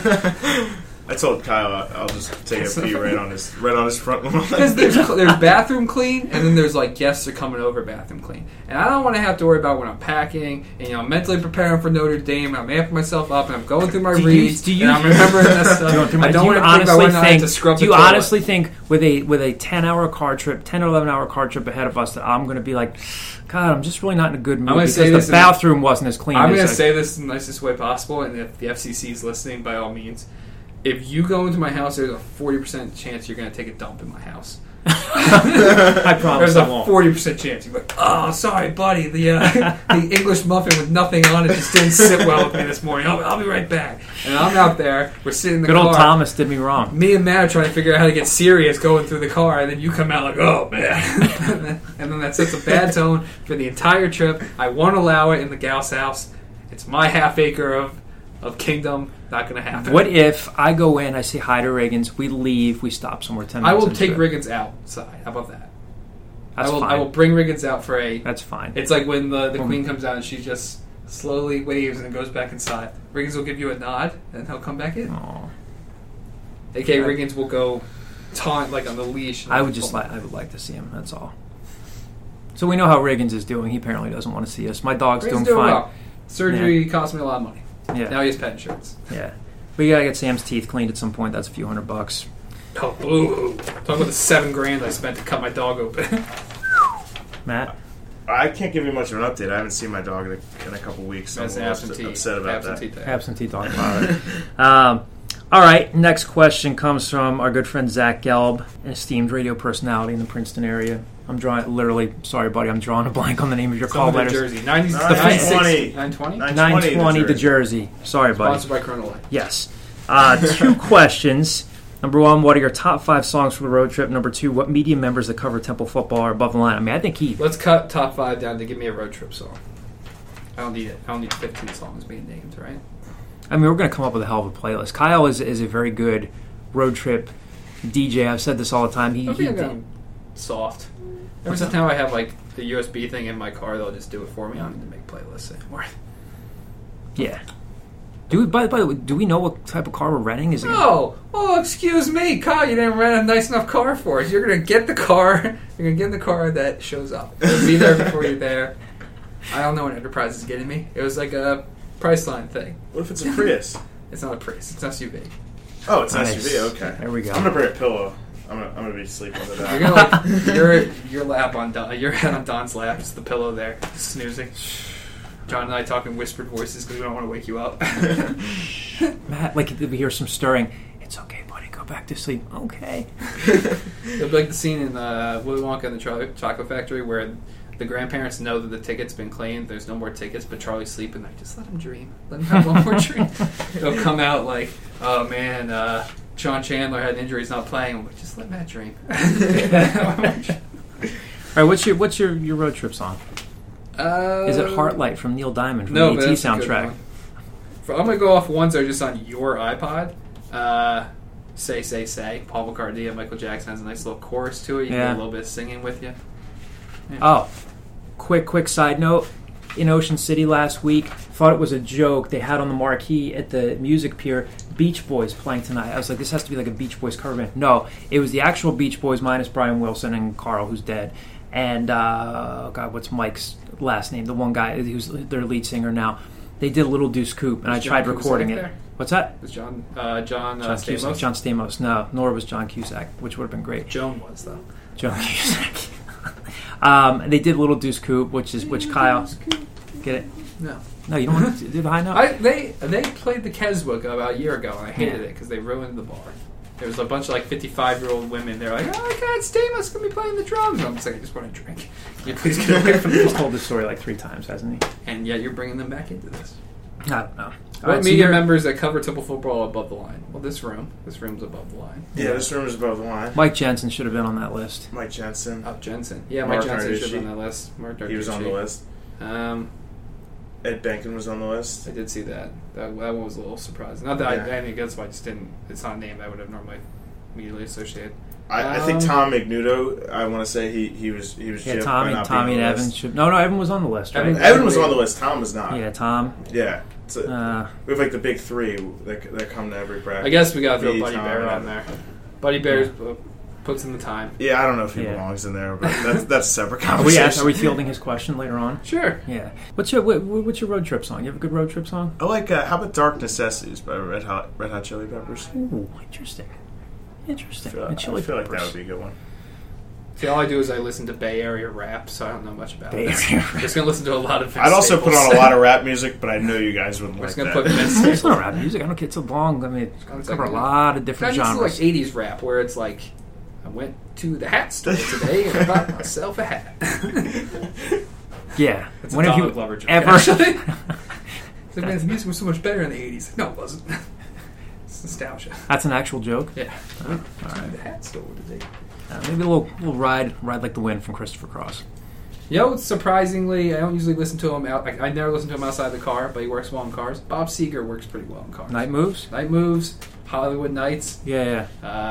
I told Kyle I'll just take a pee right on his front lawn. Because there's bathroom clean, and then there's like guests are coming over bathroom clean, and I don't want to have to worry about when I'm packing and I'm mentally preparing for Notre Dame, and I'm amping myself up, and I'm going through my reads, and I'm remembering that stuff. I don't want to think about when I have to scrub the toilet. toilet. Do you honestly think with a 10-hour car trip, 10 or 11-hour car trip ahead of us, that I'm going to be like, God, I'm just really not in a good mood because the bathroom wasn't as clean? I'm going to say this in the nicest way possible, and if the FCC is listening, by all means. If you go into my house, there's a 40% chance you're going to take a dump in my house. I promise. There's a 40% chance. You're like, oh, sorry, buddy. The English muffin with nothing on it just didn't sit well with me this morning. I'll be right back. And I'm out there. We're sitting in the car. Good old Thomas did me wrong. Me and Matt are trying to figure out how to get serious going through the car, and then you come out like, oh, man. And then that sets a bad tone for the entire trip. I won't allow it in the Gauss house. It's my half acre of kingdom. Not going to happen. What if I go in, I say hi to Riggins, we leave, we stop somewhere 10 minutes? I will take Riggins outside. How about that? That's fine. I will bring Riggins out for a... That's fine. It's like when the queen comes out and she just slowly waves and goes back inside. Riggins will give you a nod, and he'll come back in. Aww. A.K.A. Riggins will go taunt like on the leash. I would like to see him, that's all. So we know how Riggins is doing. He apparently doesn't want to see us. My dog's doing fine. Well. Surgery cost me a lot of money. Yeah. Now he has pet insurance. Yeah. We gotta get Sam's teeth cleaned at some point. That's a few $100. Oh, ooh. Talk about the $7,000 I spent to cut my dog open. Matt? I can't give you much of an update. I haven't seen my dog in a couple weeks. So I'm upset about that. Absentee dog father. All right, next question comes from our good friend Zach Gelb, an esteemed radio personality in the Princeton area. I'm drawing I'm drawing a blank on the name of your call letters. Jersey. 920. 920 the Jersey. Sorry, buddy. Sponsored by Colonel Light. Yes. 2 questions. Number 1, what are your top 5 songs for the road trip? Number 2, what media members that cover Temple football are above the line? I mean, I think Let's cut top 5 down to give me a road trip song. I don't need it. I don't need 15 songs being named, right? I mean, we're going to come up with a hell of a playlist. Kyle is a very good road trip DJ. I've said this all the time. I'm soft. Every time I have like the USB thing in my car, they'll just do it for me. I don't need to make playlists anymore. Yeah. By the way, do we know what type of car we're renting? Is it? Oh, excuse me, Kyle. You didn't rent a nice enough car for us. You're gonna get the car. You're gonna get in the car that shows up. It'll be there before you're there. I don't know what Enterprise is getting me. It was like a Priceline thing. What if it's a Prius? It's not a Prius. It's an SUV. Oh, it's an SUV. Okay. There we go. I'm gonna bring a pillow. I'm gonna be sleeping under that. You're gonna your lap on your head on Don's lap. Just the pillow there, snoozing. John and I talking whispered voices because we don't want to wake you up. Matt, like we hear some stirring. It's okay, buddy. Go back to sleep. Okay. It'll be like the scene in Willy Wonka and the Chocolate Factory where the grandparents know that the ticket's been claimed. There's no more tickets, but Charlie's sleeping there. Just let him dream. Let him have one more dream. It'll come out like, oh man, Sean Chandler had an injury. He's not playing. I'm like, just let Matt dream. All right, what's your road trip song? Is it Heartlight from Neil Diamond from the AT soundtrack? I'm going to go off ones that are just on your iPod. Say, Paul McCartney, Michael Jackson has a nice little chorus to it. You can get a little bit of singing with you. Yeah. Oh, quick side note. In Ocean City last week, thought it was a joke. They had on the marquee at the music pier, Beach Boys playing tonight. I was like, this has to be like a Beach Boys cover band. No, it was the actual Beach Boys minus Brian Wilson and Carl, who's dead. And, what's Mike's last name? The one guy who's their lead singer now. They did Little Deuce Coupe, and I tried recording it. What's that? Was John Stamos? John Stamos. No, nor was John Cusack, which would have been great. Joan was, though. John Cusack. They did Little Deuce Coupe, which Kyle... Get it? No, you don't want to do the high note? They played the Keswick about a year ago, and I hated it because they ruined the bar. There was a bunch of like 55-year-old women. They're like, "Oh my God, Stamos gonna be playing the drums." I'm just like, I just want to drink. Can you please get away from this? He's told this story like 3 times, hasn't he? And yet you're bringing them back into this. I don't know. What media members that cover Temple football are above the line? Well, this room's above the line. Yeah, this room is above the line. Mike Jensen should have been on that list. Mike Jensen. Jensen. Yeah, Mike Jensen should have been on that list. He was on the list. Ed Benkin was on the list. I did see that. That one was a little surprising. Not that I think that's why I just didn't. It's not a name I would have normally immediately associated. I think Tom Magnuto. I want to say he was. Yeah, Tommy and Evan should. No, Evan was on the list, right? Evan was on the list. Tom was not. Yeah, Tom. Yeah. We have like the big three that come to every practice. I guess we got to throw Buddy Bear on there. Buddy Bear puts in the time. Yeah, I don't know if he belongs in there, but that's a separate conversation. Are we fielding his question later on? Sure. Yeah. What's your road trip song? You have a good road trip song? I like. How about "Dark Necessities" by Red Hot Chili Peppers? Ooh, interesting. I feel like that would be a good one. See, all I do is I listen to Bay Area rap, so I don't know much about Bay it. Area rap. I'm just going to listen to a lot of Vince I'd also Staples. put on a lot of rap music, but I know you guys wouldn't like that. Put Vince It's not rap music. I don't care. It's so long. I mean, it's cover a lot of different genres. It's like 80s rap, where it's like, I went to the hat store today and I bought myself a hat. Yeah. It's When a have you Donald Glover joke, ever... actually. It's like, man, the music was so much better in the 80s. No, it wasn't. It's nostalgia. That's an actual joke? Yeah. All right. The hat store today. Maybe a little ride like the wind from Christopher Cross. Surprisingly, I don't usually listen to him out. I never listen to him outside the car, but he works well in cars. Bob Seger works pretty well in cars. Night Moves? Night Moves, Hollywood Nights. Yeah.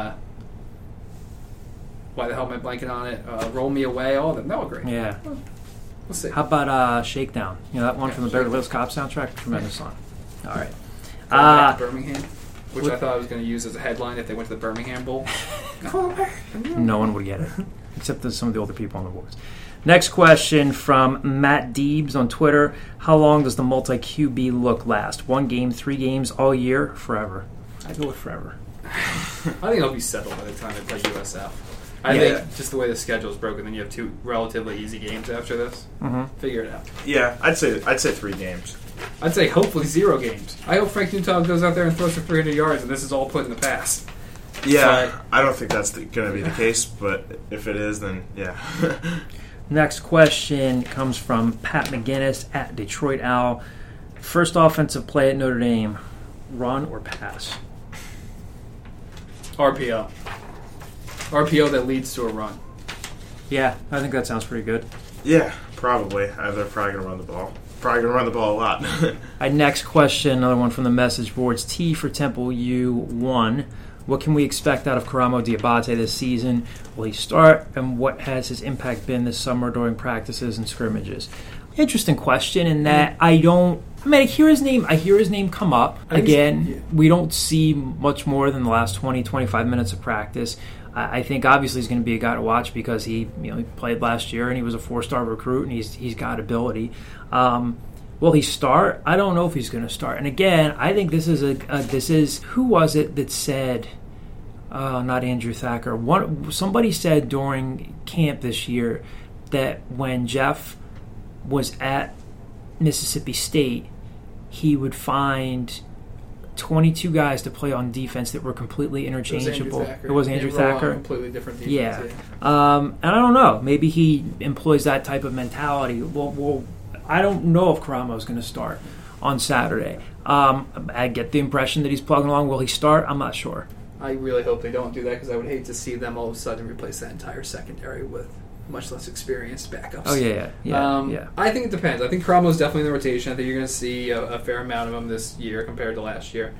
Why the hell am I blanking on it? Roll Me Away, all of them. They're all great. Yeah. We'll see. How about Shakedown? You know, that one from the Beverly Hills Cop soundtrack? Tremendous song. All right. Back to Birmingham, which I thought I was going to use as a headline if they went to the Birmingham Bowl. No one would get it, except some of the older people on the boards. Next question from Matt Deebs on Twitter. How long does the multi-QB look last? 1 game, 3 games, all year, forever? I go with forever. I think it'll be settled by the time they play USF. I think just the way the schedule is broken, then you have 2 relatively easy games after this. Mm-hmm. Figure it out. Yeah, I'd say 3 games. I'd say hopefully 0 games. I hope Frank Newton goes out there and throws for 300 yards, and this is all put in the past. Yeah, I don't think that's going to be the case, but if it is, then yeah. Next question comes from Pat McGinnis at Detroit Owl. First offensive play at Notre Dame, run or pass? RPO. RPO that leads to a run. Yeah, I think that sounds pretty good. Yeah, probably. They're probably going to run the ball. Probably going to run the ball a lot. Next question, another one from the message boards. T for Temple U1. What can we expect out of Karamo Diabate this season? Will he start? And what has his impact been this summer during practices and scrimmages? Interesting question in that I hear his name come up. Again, we don't see much more than the last 20, 25 minutes of practice. I think obviously he's going to be a guy to watch because he played last year and he was a 4-star recruit and he's got ability. Will he start? I don't know if he's going to start. And again, I think this is who was it that said? Not Andrew Thacker. Somebody said during camp this year that when Jeff was at Mississippi State, he would find 22 guys to play on defense that were completely interchangeable. It was Andrew Thacker. Completely different defense. Yeah. And I don't know. Maybe he employs that type of mentality. Well, I don't know if Karamo's going to start on Saturday. I get the impression that he's plugging along. Will he start? I'm not sure. I really hope they don't do that because I would hate to see them all of a sudden replace that entire secondary with much less experienced backups. Oh, yeah. I think it depends. I think Karamo's definitely in the rotation. I think you're going to see a fair amount of him this year compared to last year.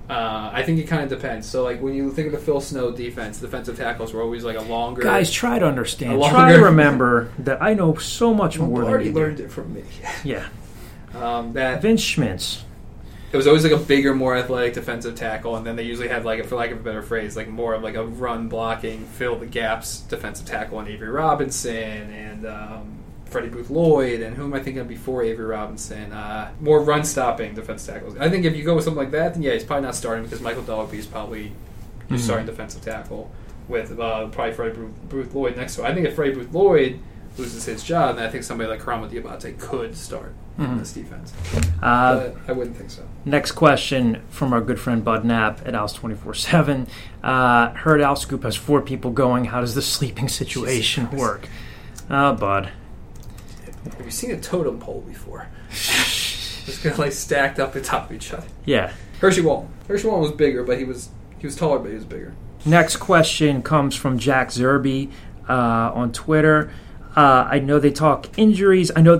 I think it kind of depends. So, like, when you think of the Phil Snow defense, defensive tackles were always like a longer... Guys, try to understand. Try to remember that I know so much more than you already learned it from me. Yeah. That Vince Schmintz. It was always like a bigger, more athletic defensive tackle, and then they usually had, like, for lack of a better phrase, like more of like a run blocking, fill the gaps defensive tackle in Avery Robinson and Freddie Booth Lloyd, and who am I thinking of before Avery Robinson? More run stopping defensive tackles. I think if you go with something like that, then yeah, he's probably not starting because Michael Dogby is probably your starting defensive tackle with probably Freddie Booth Lloyd next to him. I think if Freddie Booth Lloyd loses his job, then I think somebody like Karamo Diabate could start in this defense. But I wouldn't think so. Next question from our good friend Bud Knapp at Al's 24/7. Heard Al Scoop has 4 people going. How does the sleeping situation work? Bud. Have you seen a totem pole before? It's kind of like stacked up at top of each other. Yeah. Hershey Walton. Hershey Walton was bigger, but he was taller, but he was bigger. Next question comes from Jack Zerby on Twitter. I know they talk injuries. I know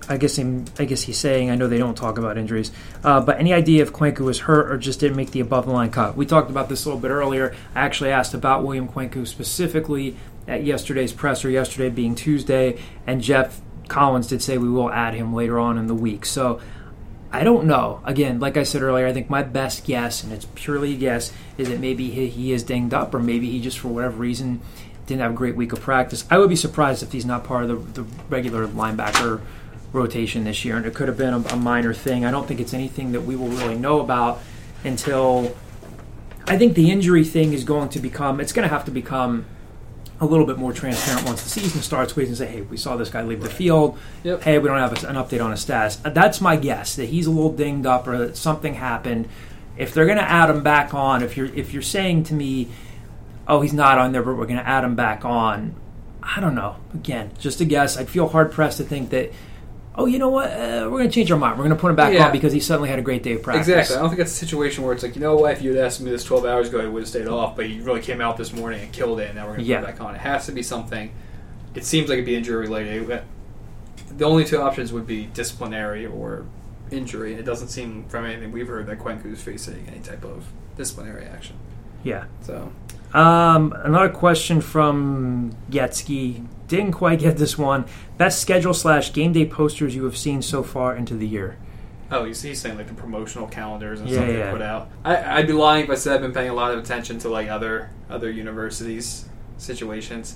I guess he's saying, I know they don't talk about injuries, but any idea if Cuenca was hurt or just didn't make the above-the-line cut? We talked about this a little bit earlier. I actually asked about William Cuenca specifically at yesterday's presser, yesterday being Tuesday, and Jeff Collins did say we will add him later on in the week. So I don't know. Again, like I said earlier, I think my best guess, and it's purely a guess, is that maybe he is dinged up, or maybe he just, for whatever reason, didn't have a great week of practice. I would be surprised if he's not part of the regular linebacker rotation this year, and it could have been a minor thing. I don't think it's anything that we will really know about until I think the injury thing is going to become, it's going to have to become a little bit more transparent once the season starts. We can say, hey, we saw this guy leave the field. Yep. Hey, we don't have an update on his status. That's my guess, that he's a little dinged up or that something happened. If they're going to add him back on, if you're saying to me, oh, he's not on there, but we're going to add him back on, I don't know. Again, just a guess. I'd feel hard-pressed to think that, oh, you know what, we're going to change our mind. We're going to put him back on because he suddenly had a great day of practice. Exactly. I don't think that's a situation where it's like, you know what, if you had asked me this 12 hours ago, I would have stayed off, but you really came out this morning and killed it, and now we're going to put it back on. It has to be something. It seems like it'd be injury-related. The only two options would be disciplinary or injury. It doesn't seem, from anything we've heard, that Cuenca's facing any type of disciplinary action. Yeah. So... another question from Yetsky. Didn't quite get this one. Best schedule / game day posters you have seen so far into the year. Oh, he's saying like the promotional calendars and stuff they put out. I'd be lying if I said I've been paying a lot of attention to like other universities situations.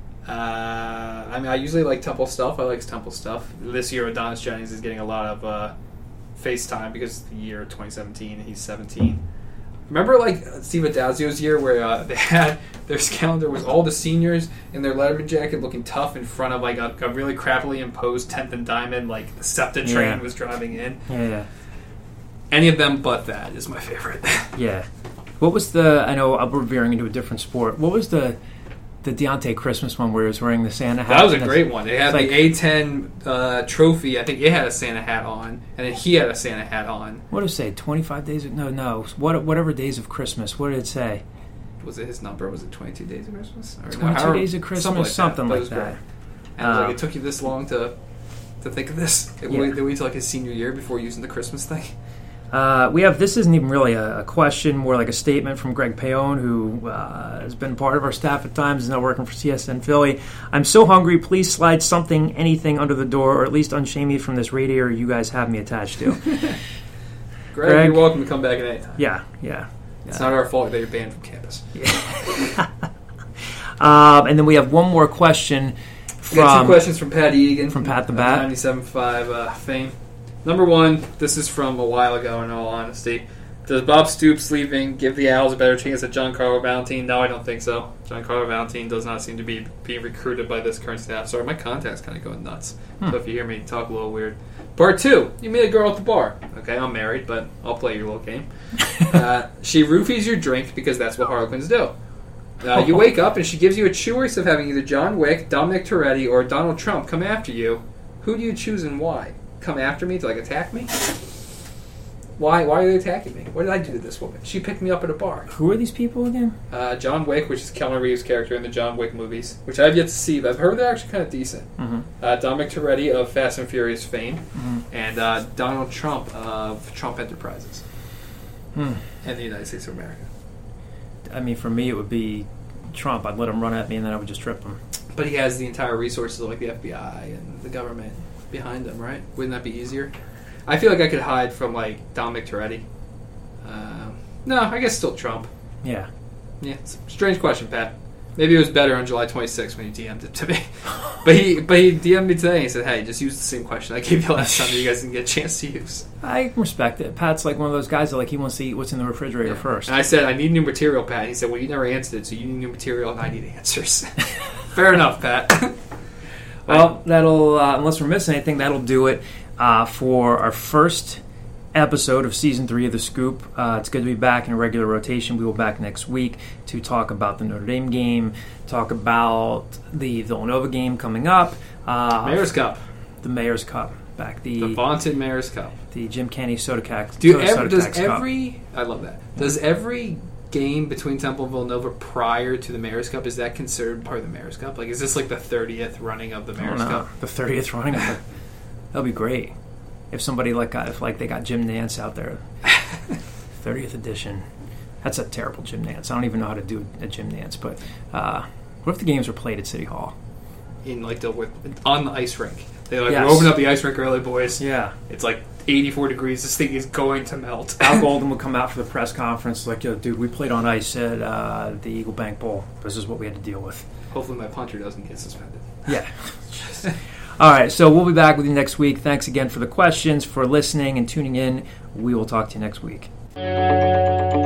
I mean, I usually like Temple stuff. I like Temple stuff. This year, Adonis Jennings is getting a lot of FaceTime because it's the year 2017. He's 17. Remember, like, Steve Adazio's year where they had their calendar was all the seniors in their Letterman jacket looking tough in front of, like, a really crappily imposed 10th and Diamond, like, the SEPTA train was driving in. Yeah. Any of them but that is my favorite. Yeah. What was I know we're veering into a different sport. What was the Deontay Christmas one where he was wearing the Santa hat? That was a great one. They had the A10 trophy. I think it had a Santa hat on, and then he had a Santa hat on. What did it say? 25 days? No. Whatever days of Christmas. What did it say? Was it his number? Was it 22 days of Christmas? 22 days of Christmas? Something like that. And it took you this long to think of this? Did we wait till like his senior year before using the Christmas thing? This isn't even really a question, more like a statement from Greg Paone, who has been part of our staff at times, is now working for CSN Philly. I'm so hungry, please slide anything under the door, or at least unshame me from this radiator you guys have me attached to. Greg, you're welcome to come back at any time. Yeah. It's not our fault that you're banned from campus. Yeah. And then we have one more question We got two questions from Pat Egan. From Pat the Bat. 97.5 fame. Number one, this is from a while ago, in all honesty. Does Bob Stoops leaving give the Owls a better chance at Giancarlo Valentine? No, I don't think so. Giancarlo Valentine does not seem to be being recruited by this current staff. Sorry, my contact's kind of going nuts. So if you hear me talk a little weird. Part two, you meet a girl at the bar. Okay, I'm married, but I'll play your little game. She roofies your drink because that's what Harlequins do. You wake up and she gives you a choice of having either John Wick, Dominic Toretto, or Donald Trump come after you. Who do you choose and why? Come after me to attack me? Why are they attacking me? What did I do to this woman? She picked me up at a bar. Who are these people again? John Wick, which is Keanu Reeves' character in the John Wick movies, which I've yet to see, but I've heard they're actually kind of decent. Dominic Toretto of Fast and Furious fame, and Donald Trump of Trump Enterprises and the United States of America. I mean, for me, it would be Trump. I'd let him run at me, and then I would just trip him. But he has the entire resources of the FBI and the government behind him, right? Wouldn't that be easier? I feel like I could hide from Dominic Toretto. No, I guess still Trump. Yeah. It's a strange question, Pat. Maybe it was better on July 26th when you DM'd it to me. but he DM'd me today and he said, hey, just use the same question I gave you last time that you guys didn't get a chance to use. I respect it. Pat's one of those guys that he wants to eat what's in the refrigerator first. And I said, I need new material, Pat. He said, well, you never answered it, so you need new material and I need answers. Fair enough, Pat. Well, that'll, unless we're missing anything, that'll do it for our first episode of Season 3 of The Scoop. It's good to be back in a regular rotation. We will be back next week to talk about the Notre Dame game, talk about the Villanova game coming up. Mayor's Cup. The Mayor's Cup. The vaunted Mayor's Cup. The Jim Caney Soda Cup. I love that. Does every game between Temple and Villanova prior to the Mayor's Cup, is that considered part of the Mayor's Cup? Is this the 30th running of the Mayor's Cup? The 30th running of it. That'd be great. If somebody if they got Jim Nance out there, 30th edition. That's a terrible Jim Nance. I don't even know how to do a Jim Nance. But what if the games were played at City Hall? On the ice rink. They're Yes. we're opening up the ice rink early, boys. Yeah. It's 84 degrees. This thing is going to melt. Al Golden would come out for the press conference yo, dude, we played on ice at the Eagle Bank Bowl. This is what we had to deal with. Hopefully my puncher doesn't get suspended. Yeah. All right, so we'll be back with you next week. Thanks again for the questions, for listening and tuning in. We will talk to you next week.